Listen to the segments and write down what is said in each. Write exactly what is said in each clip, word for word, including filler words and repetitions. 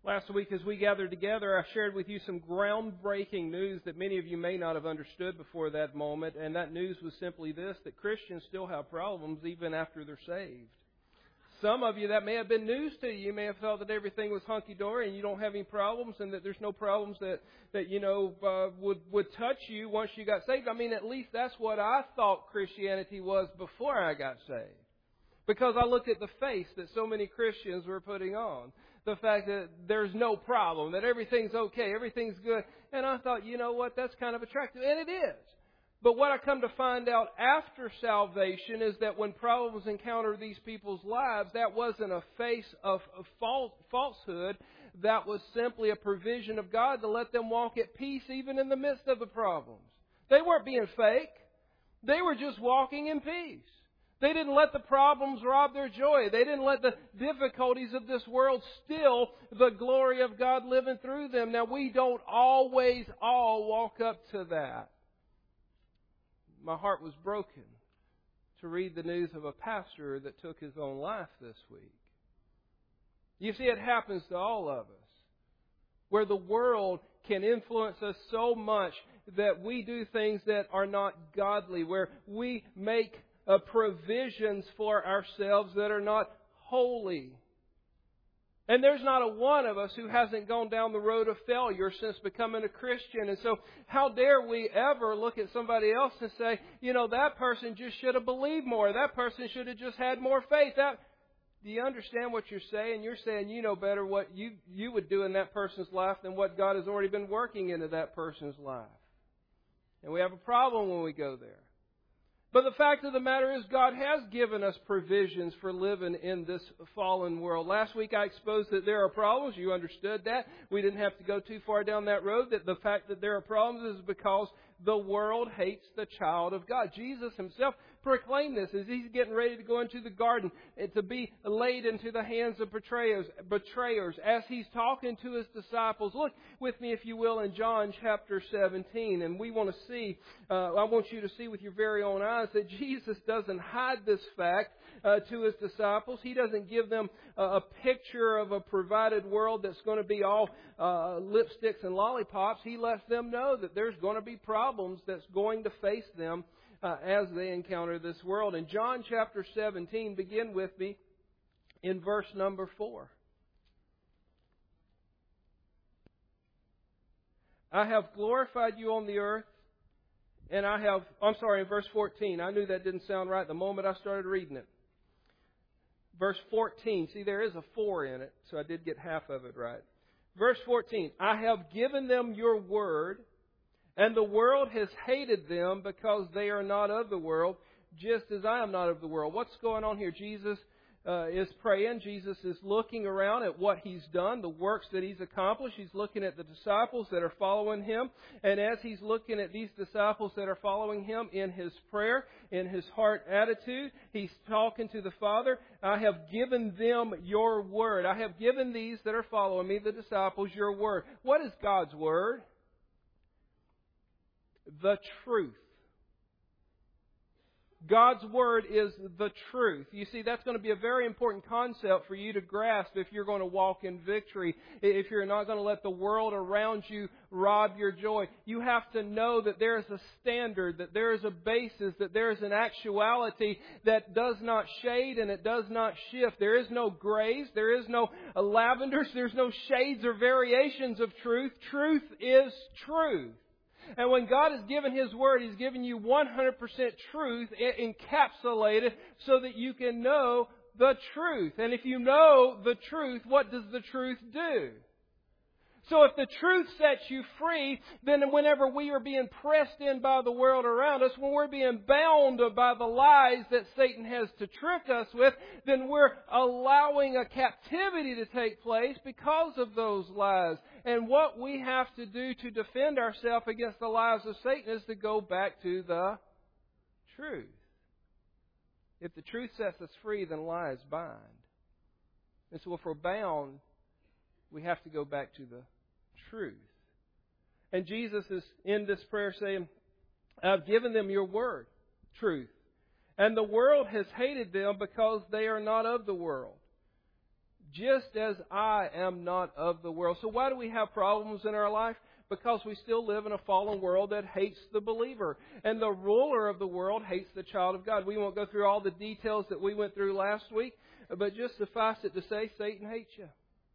Last week as we gathered together, I shared with you some groundbreaking news that many of you may not have understood before that moment. And that news was simply this, that Christians still have problems even after they're saved. Some of you, that may have been news to you. You may have felt that everything was hunky-dory and you don't have any problems and that there's no problems that, that you know, uh, would, would touch you once you got saved. I mean, at least that's what I thought Christianity was before I got saved. Because I looked at the face that so many Christians were putting on. The fact that there's no problem, that everything's okay, everything's good. And I thought, you know what, that's kind of attractive. And it is. But what I come to find out after salvation is that when problems encounter these people's lives, that wasn't a face of, of false, falsehood. That was simply a provision of God to let them walk at peace even in the midst of the problems. They weren't being fake. They were just walking in peace. They didn't let the problems rob their joy. They didn't let the difficulties of this world steal the glory of God living through them. Now, we don't always all walk up to that. My heart was broken to read the news of a pastor that took his own life this week. You see, it happens to all of us, where the world can influence us so much that we do things that are not godly, where we make Uh, provisions for ourselves that are not holy. And there's not a one of us who hasn't gone down the road of failure since becoming a Christian. And so how dare we ever look at somebody else and say, you know, that person just should have believed more. That person should have just had more faith. That, do you understand what you're saying? You're saying you know better what you, you would do in that person's life than what God has already been working into that person's life. And we have a problem when we go there. But the fact of the matter is God has given us provisions for living in this fallen world. Last week I exposed that there are problems. You understood that. We didn't have to go too far down that road. That the fact that there are problems is because the world hates the child of God. Jesus Himself proclaimed this as He's getting ready to go into the garden to be laid into the hands of betrayers, betrayers. As He's talking to His disciples, look with me, if you will, in John chapter seventeen. And we want to see, uh, I want you to see with your very own eyes that Jesus doesn't hide this fact uh, to His disciples. He doesn't give them a, a picture of a provided world that's going to be all uh, lipsticks and lollipops. He lets them know that there's going to be problems that's going to face them uh, as they encounter this world. In John chapter seventeen, begin with me in verse number four. I have glorified you on the earth, and I have, I'm sorry, in verse fourteen. I knew that didn't sound right the moment I started reading it. Verse fourteen. See, there is a four in it, so I did get half of it right. Verse fourteen. I have given them your word, and the world has hated them because they are not of the world, just as I am not of the world. What's going on here? Jesus uh, is praying. Jesus is looking around at what He's done, the works that He's accomplished. He's looking at the disciples that are following Him. And as He's looking at these disciples that are following Him in His prayer, in His heart attitude, He's talking to the Father. I have given them your word. I have given these that are following me, the disciples, your word. What is God's word? The truth. God's Word is the truth. You see, that's going to be a very important concept for you to grasp if you're going to walk in victory. If you're not going to let the world around you rob your joy. You have to know that there is a standard, that there is a basis, that there is an actuality that does not shade and it does not shift. There is no grays, there is no lavenders, there's no shades or variations of truth. Truth is truth. And when God has given His Word, He's given you one hundred percent truth encapsulated so that you can know the truth. And if you know the truth, what does the truth do? So if the truth sets you free, then whenever we are being pressed in by the world around us, when we're being bound by the lies that Satan has to trick us with, then we're allowing a captivity to take place because of those lies. And what we have to do to defend ourselves against the lies of Satan is to go back to the truth. If the truth sets us free, then lies bind. And so if we're bound, we have to go back to the truth. And Jesus is in this prayer saying, I've given them your word, truth. And the world has hated them because they are not of the world, just as I am not of the world. So why do we have problems in our life? Because we still live in a fallen world that hates the believer. And the ruler of the world hates the child of God. We won't go through all the details that we went through last week, but just suffice it to say, Satan hates you.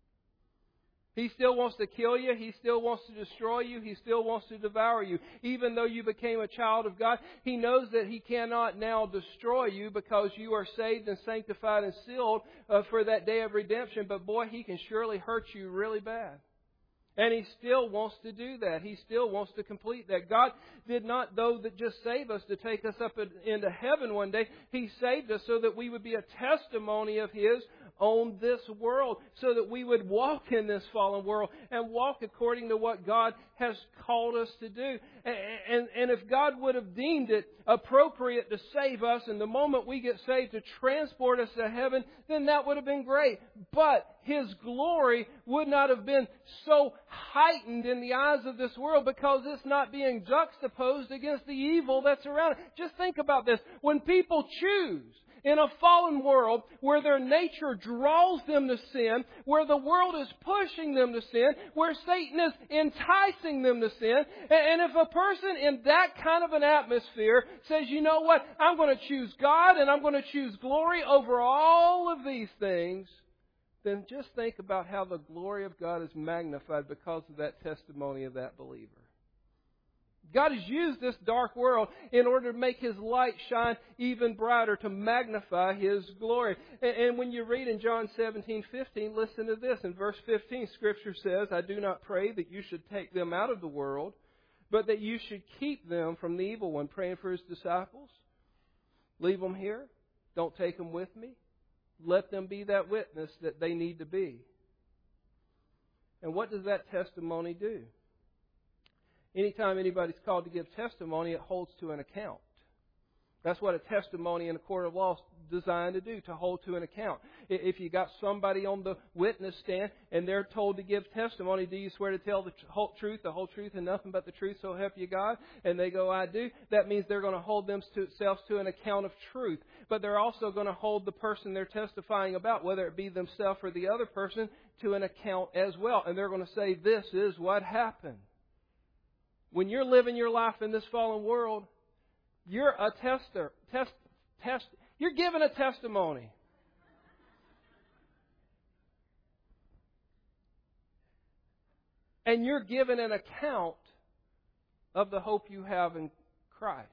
He still wants to kill you. He still wants to destroy you. He still wants to devour you. Even though you became a child of God, He knows that He cannot now destroy you because you are saved and sanctified and sealed uh, for that day of redemption. But boy, He can surely hurt you really bad. And He still wants to do that. He still wants to complete that. God did not, though, that just save us to take us up into heaven one day. He saved us so that we would be a testimony of His on this world, so that we would walk in this fallen world and walk according to what God has called us to do. And, and, and if God would have deemed it appropriate to save us, and the moment we get saved to transport us to heaven, then that would have been great. But His glory would not have been so heightened in the eyes of this world because it's not being juxtaposed against the evil that's around it. Just think about this. When people choose in a fallen world where their nature draws them to sin, where the world is pushing them to sin, where Satan is enticing them to sin, and if a person in that kind of an atmosphere says, you know what, I'm going to choose God and I'm going to choose glory over all of these things, then just think about how the glory of God is magnified because of that testimony of that believer. God has used this dark world in order to make His light shine even brighter, to magnify His glory. And, and when you read in John seventeen fifteen, listen to this. In verse fifteen, Scripture says, I do not pray that you should take them out of the world, but that you should keep them from the evil one. Praying for His disciples. Leave them here. Don't take them with me. Let them be that witness that they need to be. And what does that testimony do? Anytime anybody's called to give testimony, it holds to an account. That's what a testimony in a court of law is designed to do, to hold to an account. If you got somebody on the witness stand and they're told to give testimony, do you swear to tell the whole truth, the whole truth, and nothing but the truth, so help you God? And they go, I do. That means they're going to hold themselves to an account of truth. But they're also going to hold the person they're testifying about, whether it be themselves or the other person, to an account as well. And they're going to say, this is what happened. When you're living your life in this fallen world, you're a tester. Test, test. You're giving a testimony. And you're giving an account of the hope you have in Christ.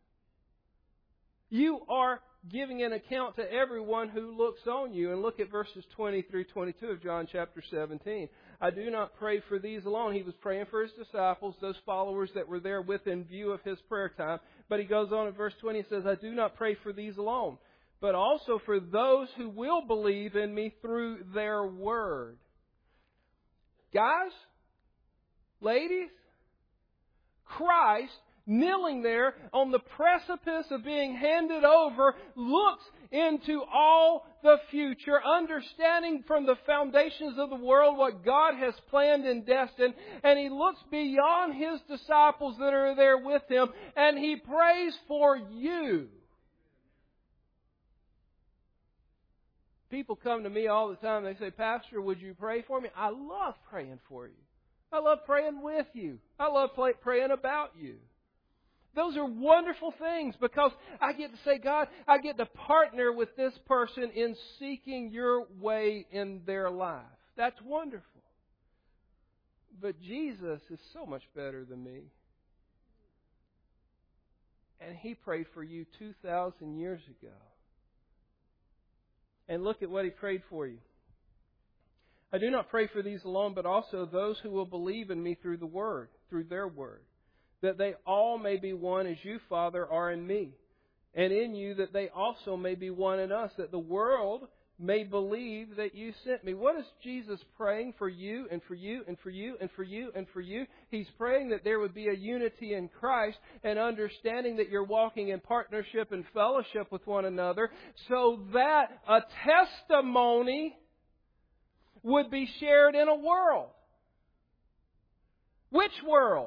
You are giving an account to everyone who looks on you. And look at verses twenty through twenty-two of John chapter seventeen. I do not pray for these alone. He was praying for His disciples, those followers that were there within view of His prayer time. But He goes on in verse twenty and says, I do not pray for these alone, but also for those who will believe in me through their word. Guys, ladies, Christ, kneeling there on the precipice of being handed over, looks into all the future, understanding from the foundations of the world what God has planned and destined, and He looks beyond His disciples that are there with Him, and He prays for you. People come to me all the time, they say, Pastor, would you pray for me? I love praying for you. I love praying with you. I love praying about you. Those are wonderful things because I get to say, God, I get to partner with this person in seeking your way in their life. That's wonderful. But Jesus is so much better than me. And He prayed for you two thousand years ago. And look at what He prayed for you. I do not pray for these alone, but also those who will believe in me through the Word, through their Word. That they all may be one as you, Father, are in me, and in you that they also may be one in us, that the world may believe that you sent me. What is Jesus praying for you and for you and for you and for you and for you? He's praying that there would be a unity in Christ and understanding that you're walking in partnership and fellowship with one another so that a testimony would be shared in a world. Which world?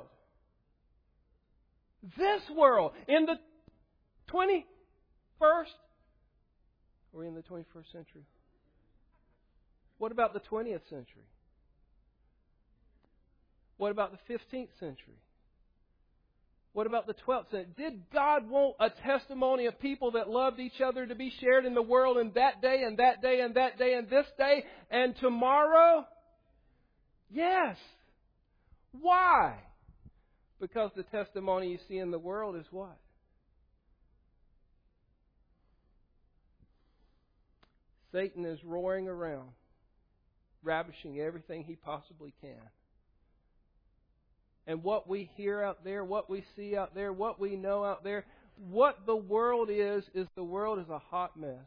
This world. In the twenty-first, we're in the twenty-first century. What about the twentieth century? What about the fifteenth century? What about the twelfth century? Did God want a testimony of people that loved each other to be shared in the world in that day and that day and that day and this day and tomorrow? Yes. Why? Because the testimony you see in the world is what? Satan is roaring around, ravishing everything he possibly can. And what we hear out there, what we see out there, what we know out there, what the world is, is the world is a hot mess.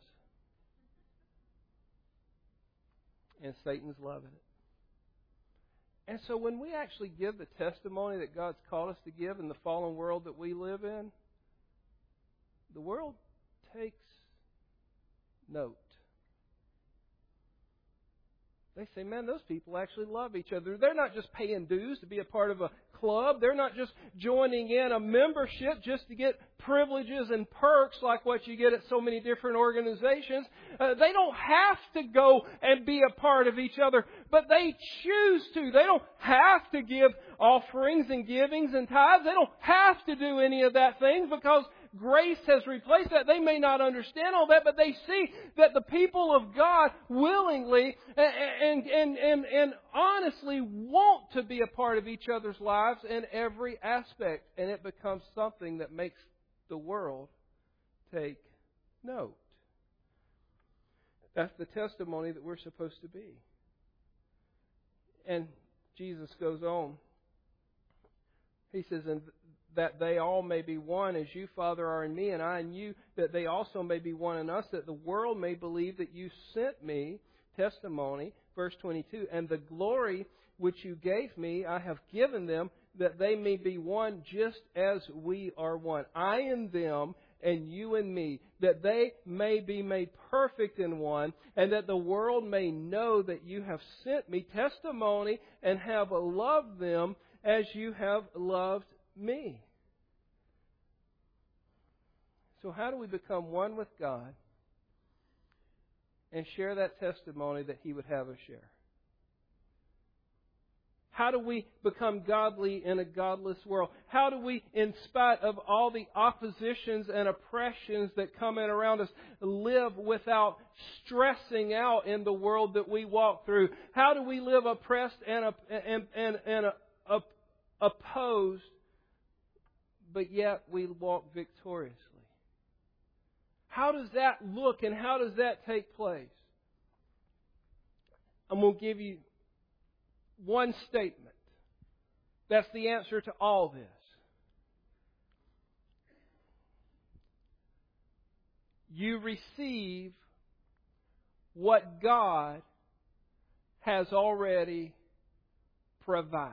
And Satan's loving it. And so when we actually give the testimony that God's called us to give in the fallen world that we live in, the world takes note. They say, man, those people actually love each other. They're not just paying dues to be a part of a club. They're not just joining in a membership just to get privileges and perks like what you get at so many different organizations. Uh, they don't have to go and be a part of each other, but they choose to. They don't have to give offerings and givings and tithes. They don't have to do any of that thing because grace has replaced that. They may not understand all that, but they see that the people of God willingly and, and, and, and honestly want to be a part of each other's lives in every aspect. And it becomes something that makes the world take note. That's the testimony that we're supposed to be. And Jesus goes on. He says, and that they all may be one, as you, Father, are in me, and I in you, that they also may be one in us, that the world may believe that you sent me. Testimony, verse twenty-two, and the glory which you gave me, I have given them, that they may be one just as we are one. I in them, and you in me, that they may be made perfect in one, and that the world may know that you have sent me. Testimony, and have loved them as you have loved me. So how do we become one with God and share that testimony that He would have us share? How do we become godly in a godless world? How do we, in spite of all the oppositions and oppressions that come in around us, live without stressing out in the world that we walk through? How do we live oppressed and, and, and, and uh, opposed, but yet we walk victoriously? How does that look and how does that take place? I'm going to give you one statement. That's the answer to all this. You receive what God has already provided.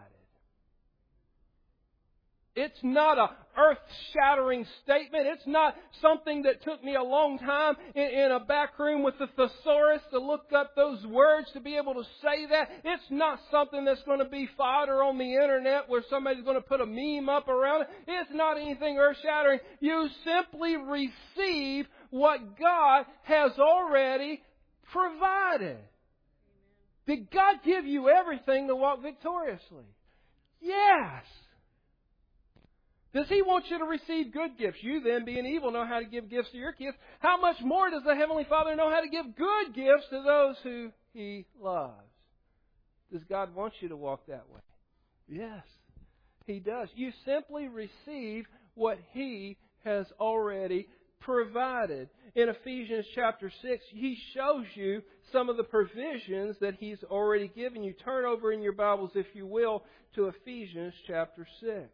It's not a earth-shattering statement. It's not something that took me a long time in, in a back room with the thesaurus to look up those words to be able to say that. It's not something that's going to be fodder on the internet where somebody's going to put a meme up around it. It's not anything earth-shattering. You simply receive what God has already provided. Did God give you everything to walk victoriously? Yes. Does He want you to receive good gifts? You then, being evil, know how to give gifts to your kids. How much more does the Heavenly Father know how to give good gifts to those who He loves? Does God want you to walk that way? Yes, He does. You simply receive what He has already provided. In Ephesians chapter six, He shows you some of the provisions that He's already given you. Turn over in your Bibles, if you will, to Ephesians chapter six.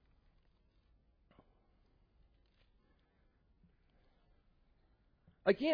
Again, it's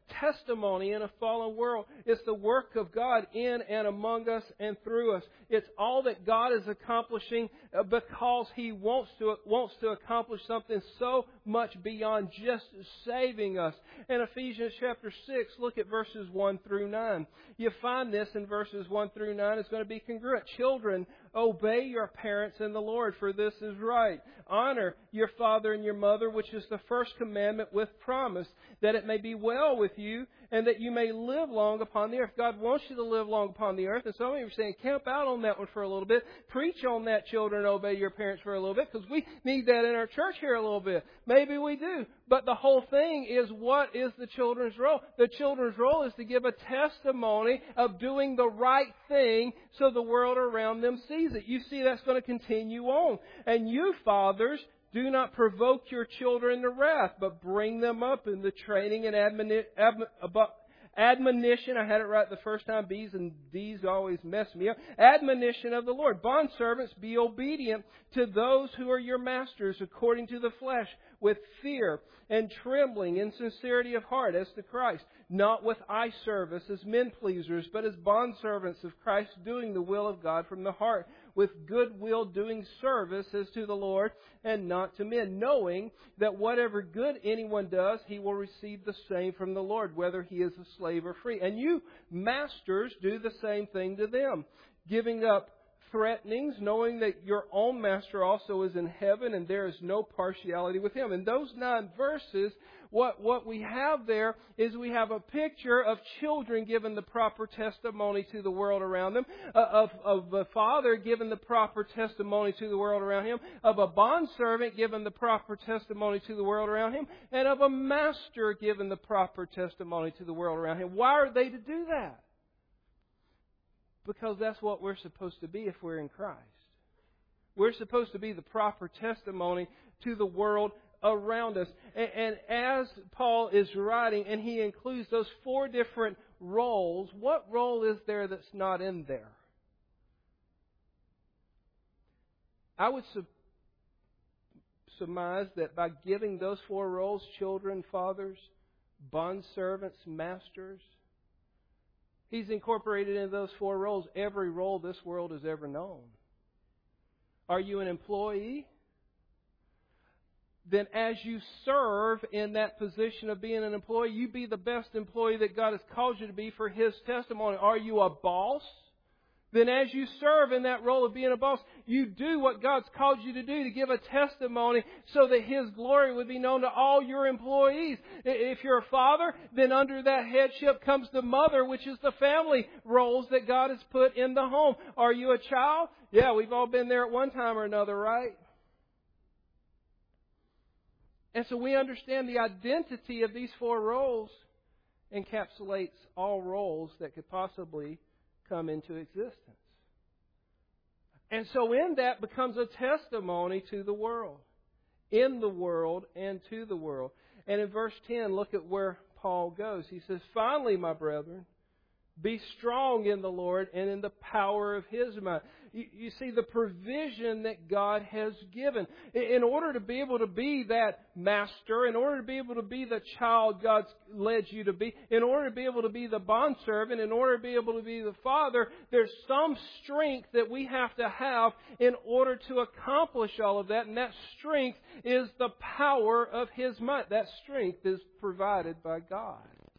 testimony in a fallen world. It's the work of God in and among us and through us. It's all that God is accomplishing because He wants to wants to accomplish something so much beyond just saving us. In Ephesians chapter six, look at verses one through nine. You find this in verses one through nine. It's going to be congruent. Children, obey your parents in the Lord, for this is right. Honor your father and your mother, which is the first commandment with promise, that it may be well with you and that you may live long upon the earth. God wants you to live long upon the earth. And some of you are saying, camp out on that one for a little bit. Preach on that, children, obey your parents for a little bit, because we need that in our church here a little bit. Maybe we do. But the whole thing is, what is the children's role? The children's role is to give a testimony of doing the right thing so the world around them sees it. You see, that's going to continue on. And you, fathers, do not provoke your children to wrath, but bring them up in the training and admoni- ab- admonition. I had it right the first time. B's and D's always mess me up. Admonition of the Lord. Bondservants, be obedient to those who are your masters according to the flesh, with fear and trembling, in sincerity of heart, as to Christ, not with eye service as men pleasers, but as bondservants of Christ, doing the will of God from the heart, with good will doing service as to the Lord and not to men, knowing that whatever good anyone does, he will receive the same from the Lord, whether he is a slave or free. And you, masters, do the same thing to them, giving up threatenings, knowing that your own master also is in heaven and there is no partiality with him. In those nine verses, what, what we have there is we have a picture of children giving the proper testimony to the world around them, uh, of, of a father giving the proper testimony to the world around him, of a bondservant giving the proper testimony to the world around him, and of a master giving the proper testimony to the world around him. Why are they to do that? Because that's what we're supposed to be if we're in Christ. We're supposed to be the proper testimony to the world around us. And, and as Paul is writing, and he includes those four different roles, what role is there that's not in there? I would su- surmise that by giving those four roles, children, fathers, bondservants, masters, he's incorporated in those four roles every role this world has ever known. Are you an employee? Then as you serve in that position of being an employee, you be the best employee that God has called you to be for His testimony. Are you a boss? Then as you serve in that role of being a boss, you do what God's called you to do to give a testimony so that His glory would be known to all your employees. If you're a father, then under that headship comes the mother, which is the family roles that God has put in the home. Are you a child? Yeah, we've all been there at one time or another, right? And so we understand the identity of these four roles encapsulates all roles that could possibly come into existence. And so in that becomes a testimony to the world, in the world and to the world. And in verse ten, look at where Paul goes. He says, finally, my brethren, be strong in the Lord and in the power of His might. You, you see the provision that God has given. In order to be able to be that master, in order to be able to be the child God's led you to be, in order to be able to be the bondservant, in order to be able to be the father, there's some strength that we have to have in order to accomplish all of that. And that strength is the power of His might. That strength is provided by God.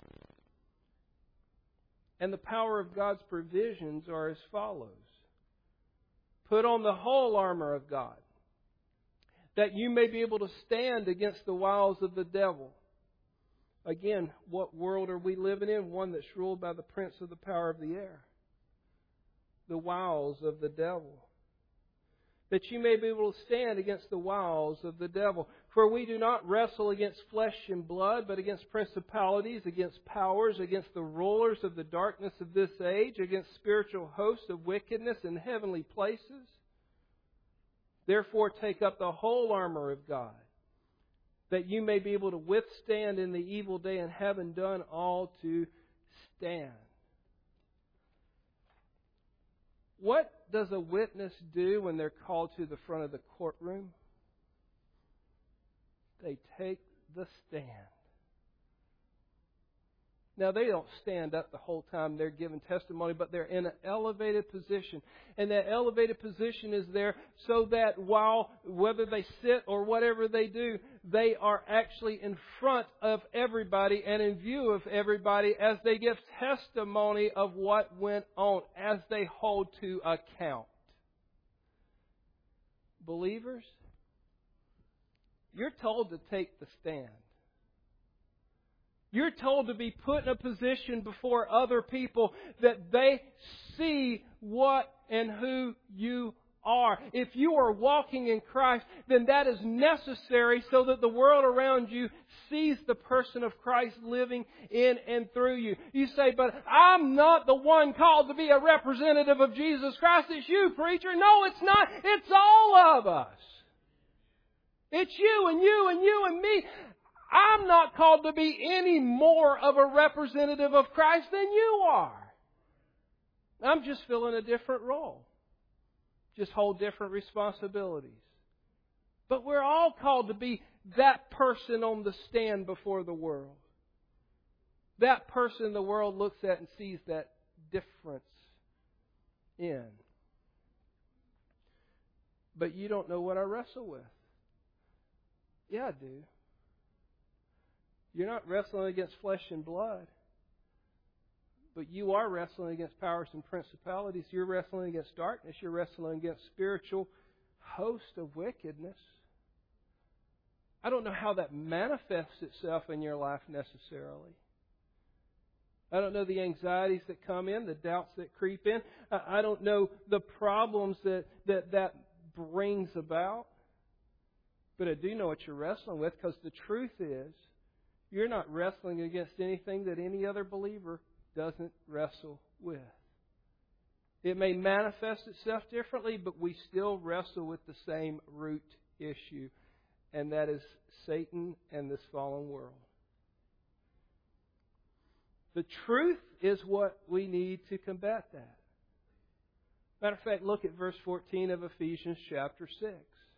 And the power of God's provisions are as follows. Put on the whole armor of God, that you may be able to stand against the wiles of the devil. Again, what world are we living in? One that's ruled by the prince of the power of the air. The wiles of the devil. That you may be able to stand against the wiles of the devil. For we do not wrestle against flesh and blood, but against principalities, against powers, against the rulers of the darkness of this age, against spiritual hosts of wickedness in heavenly places. Therefore take up the whole armor of God, that you may be able to withstand in the evil day, and having done all to stand. What does a witness do when they're called to the front of the courtroom? They take the stand. Now, they don't stand up the whole time they're giving testimony, but they're in an elevated position. And that elevated position is there so that while, whether they sit or whatever they do, they are actually in front of everybody and in view of everybody as they give testimony of what went on, as they hold to account. Believers, you're told to take the stand. You're told to be put in a position before other people that they see what and who you are. If you are walking in Christ, then that is necessary so that the world around you sees the person of Christ living in and through you. You say, but I'm not the one called to be a representative of Jesus Christ. It's you, preacher. No, it's not. It's all of us. It's you and you and you and me. I'm not called to be any more of a representative of Christ than you are. I'm just filling a different role. Just hold different responsibilities. But we're all called to be that person on the stand before the world. That person the world looks at and sees that difference in. But you don't know what I wrestle with. Yeah, I do. You're not wrestling against flesh and blood. But you are wrestling against powers and principalities. You're wrestling against darkness. You're wrestling against spiritual host of wickedness. I don't know how that manifests itself in your life necessarily. I don't know the anxieties that come in, the doubts that creep in. I don't know the problems that that, that brings about. But I do know what you're wrestling with, because the truth is, you're not wrestling against anything that any other believer doesn't wrestle with. It may manifest itself differently, but we still wrestle with the same root issue, and that is Satan and this fallen world. The truth is what we need to combat that. Matter of fact, look at verse fourteen of Ephesians chapter six.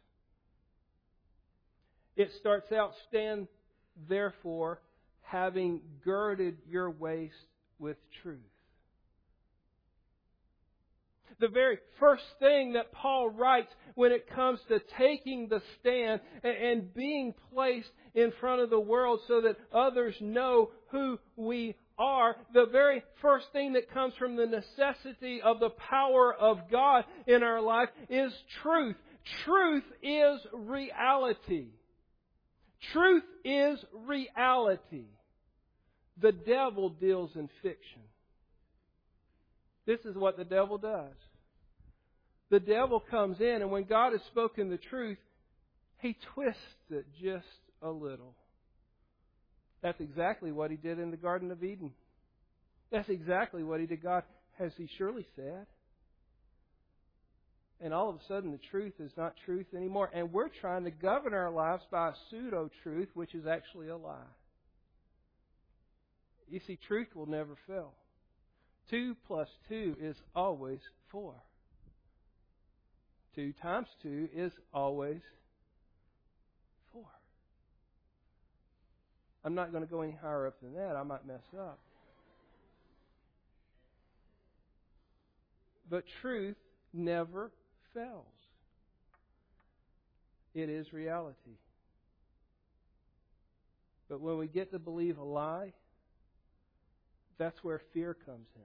It starts out, stand therefore, having girded your waist with truth. The very first thing that Paul writes when it comes to taking the stand and being placed in front of the world so that others know who we are, the very first thing that comes from the necessity of the power of God in our life is truth. Truth is reality. Truth is reality. The devil deals in fiction. This is what the devil does. The devil comes in, and when God has spoken the truth, he twists it just a little. That's exactly what he did in the Garden of Eden. That's exactly what he did. God, has he surely said? And all of a sudden, the truth is not truth anymore. And we're trying to govern our lives by a pseudo-truth, which is actually a lie. You see, truth will never fail. Two plus two is always four. Two times two is always four. I'm not going to go any higher up than that. I might mess up. But truth never fails. It is reality. But when we get to believe a lie, that's where fear comes in.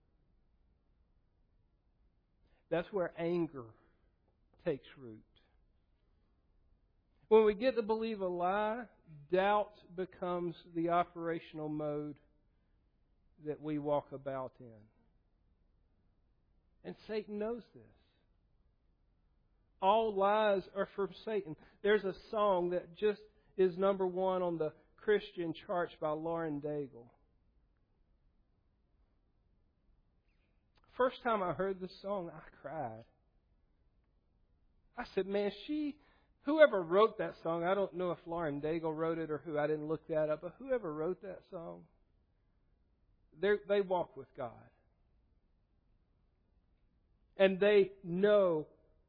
That's where anger takes root. When we get to believe a lie, doubt becomes the operational mode that we walk about in. And Satan knows this. All lies are from Satan. There's a song that just is number one on the Christian charts by Lauren Daigle. First time I heard this song, I cried. I said, man, she, whoever wrote that song, I don't know if Lauren Daigle wrote it or who, I didn't look that up, but whoever wrote that song, they walk with God. And they know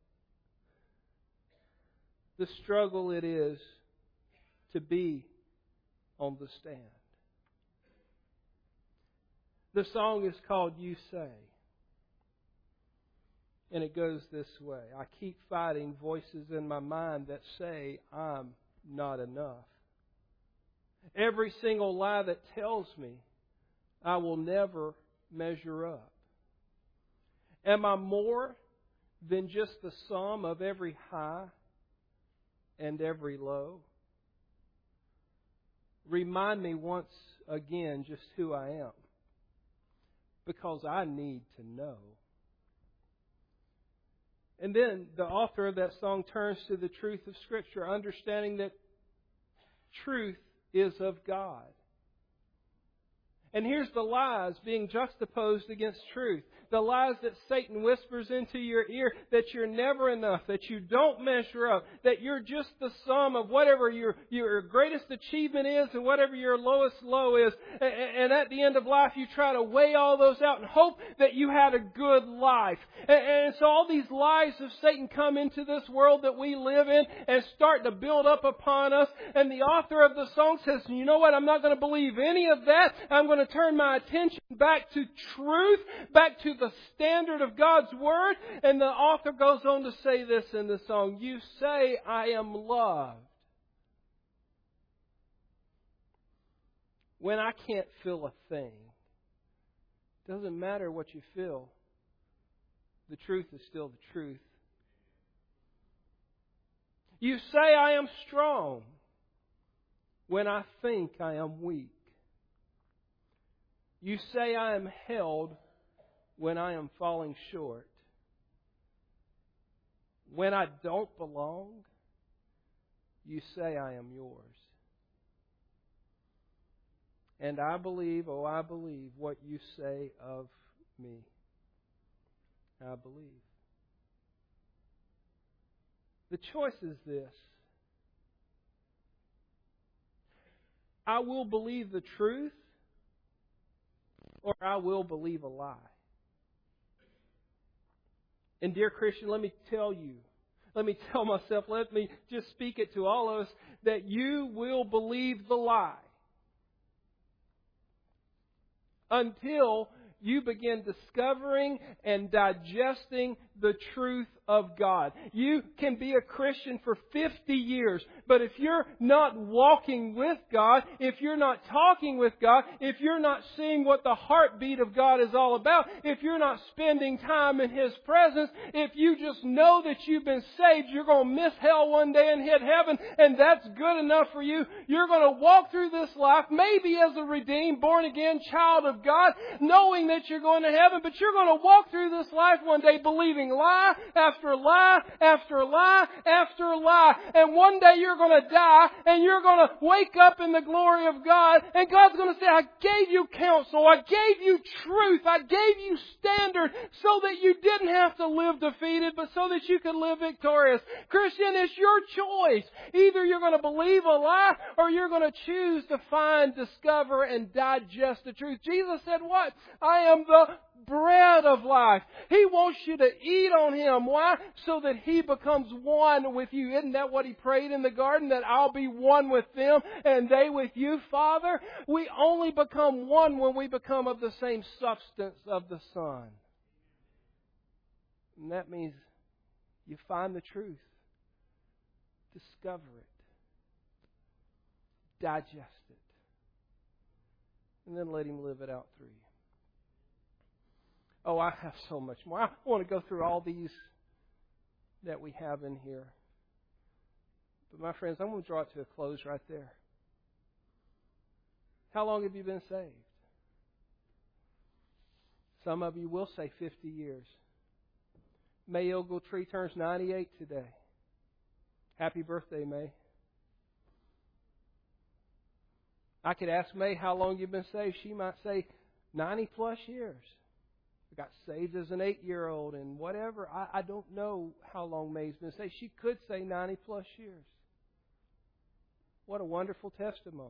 the struggle it is to be on the stand. The song is called You Say. And it goes this way. I keep fighting voices in my mind that say I'm not enough. Every single lie that tells me I will never measure up. Am I more than just the sum of every high and every low? Remind me once again just who I am, because I need to know. And then the author of that song turns to the truth of Scripture, understanding that truth is of God. And here's the lies being juxtaposed against truth. The lies that Satan whispers into your ear, that you're never enough, that you don't measure up, that you're just the sum of whatever your, your greatest achievement is and whatever your lowest low is. And, and at the end of life, you try to weigh all those out and hope that you had a good life. And, and so all these lies of Satan come into this world that we live in and start to build up upon us. And the author of the song says, you know what, I'm not going to believe any of that. I'm going to turn my attention back to truth, back to the standard of God's Word. And the author goes on to say this in the song, you say I am loved when I can't feel a thing. Doesn't matter what you feel. The truth is still the truth. You say I am strong when I think I am weak. You say I am held when I am falling short. When I don't belong, you say I am yours. And I believe, oh, I believe what you say of me. I believe. The choice is this. I will believe the truth, or I will believe a lie. And dear Christian, let me tell you, let me tell myself, let me just speak it to all of us, that you will believe the lie until you begin discovering and digesting the truth of God. You can be a Christian for fifty years, but if you're not walking with God, if you're not talking with God, if you're not seeing what the heartbeat of God is all about, if you're not spending time in His presence, if you just know that you've been saved, you're going to miss hell one day and hit heaven, and that's good enough for you. You're going to walk through this life, maybe as a redeemed, born-again child of God, knowing that you're going to heaven, but you're going to walk through this life one day believing lie after lie after lie after lie. And one day you're going to die and you're going to wake up in the glory of God, and God's going to say, I gave you counsel, I gave you truth, I gave you standard so that you didn't have to live defeated, but so that you could live victorious. Christian, it's your choice. Either you're going to believe a lie or you're going to choose to find, discover, and digest the truth. Jesus said what? I am the bread of life. He wants you to eat on Him. Why? So that He becomes one with you. Isn't that what He prayed in the garden? That I'll be one with them and they with you, Father? We only become one when we become of the same substance of the Son. And that means you find the truth. Discover it. Digest it. And then let Him live it out through you. Oh, I have so much more. I want to go through all these that we have in here. But my friends, I'm going to draw it to a close right there. How long have you been saved? Some of you will say fifty years. May Ogletree turns ninety-eight today. Happy birthday, May. I could ask May how long you've been saved. She might say ninety plus years. I got saved as an eight-year-old and whatever. I, I don't know how long May's been saved. She could say ninety plus years. What a wonderful testimony.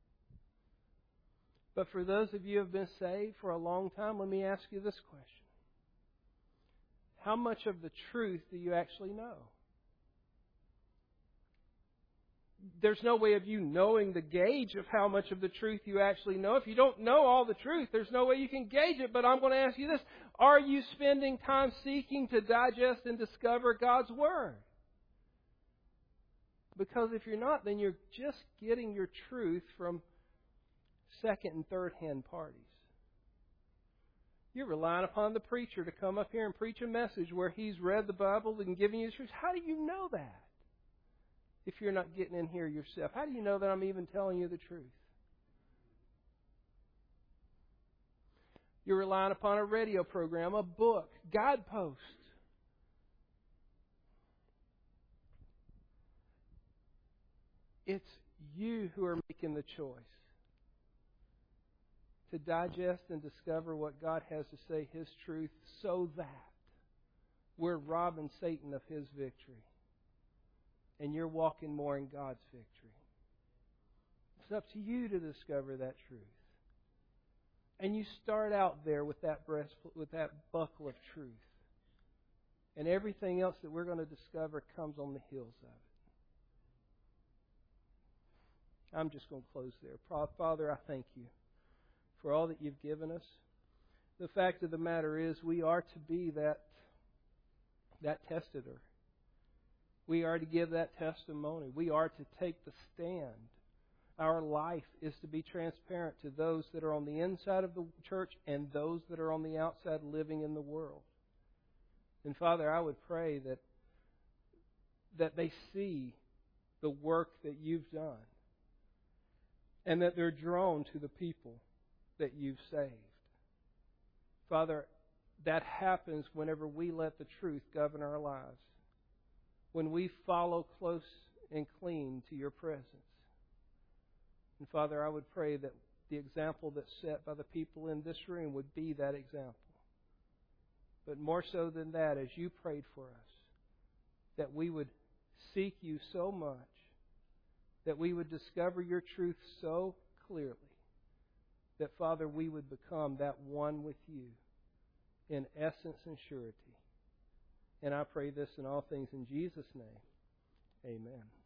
But for those of you who have been saved for a long time, let me ask you this question. How much of the truth do you actually know? there's no way of you knowing the gauge of how much of the truth you actually know. If you don't know all the truth, there's no way you can gauge it. But I'm going to ask you this. Are you spending time seeking to digest and discover God's Word? Because if you're not, then you're just getting your truth from second and third hand parties. You're relying upon the preacher to come up here and preach a message where he's read the Bible and given you the truth. How do you know that? If you're not getting in here yourself, how do you know that I'm even telling you the truth? You're relying upon a radio program, a book, guideposts. It's you who are making the choice to digest and discover what God has to say, His truth, so that we're robbing Satan of his victory. And you're walking more in God's victory. It's up to you to discover that truth. And you start out there with that breast, with that buckle of truth. And everything else that we're going to discover comes on the heels of it. I'm just going to close there. Father, I thank you for all that you've given us. The fact of the matter is we are to be that, that testator. We are to give that testimony. We are to take the stand. Our life is to be transparent to those that are on the inside of the church and those that are on the outside living in the world. And Father, I would pray that, that they see the work that you've done and that they're drawn to the people that you've saved. Father, that happens whenever we let the truth govern our lives. When we follow close and clean to your presence. And Father, I would pray that the example that's set by the people in this room would be that example. But more so than that, as you prayed for us, that we would seek you so much, that we would discover your truth so clearly, that, Father, we would become that one with you in essence and surety. And I pray this in all things in Jesus' name. Amen.